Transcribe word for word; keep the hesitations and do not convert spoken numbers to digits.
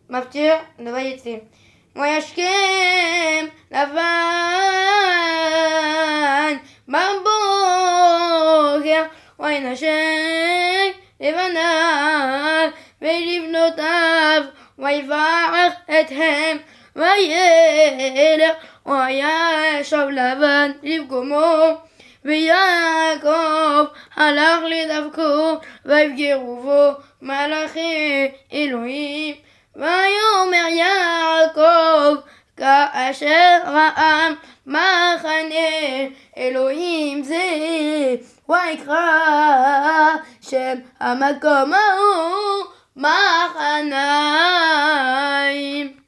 מפטיר לויצא. וישכם לבן בבוקר וינשק לבניו ולבנותיו ויברך אתהם וילך וישב לבן למקומו ויעקב הלך לדרכו ויפגרו בו מלאכי אלוהים ויאמר יעקב כאשר ראה מחנה אלוהים זה ויקרא שם המקום ההוא מחניים.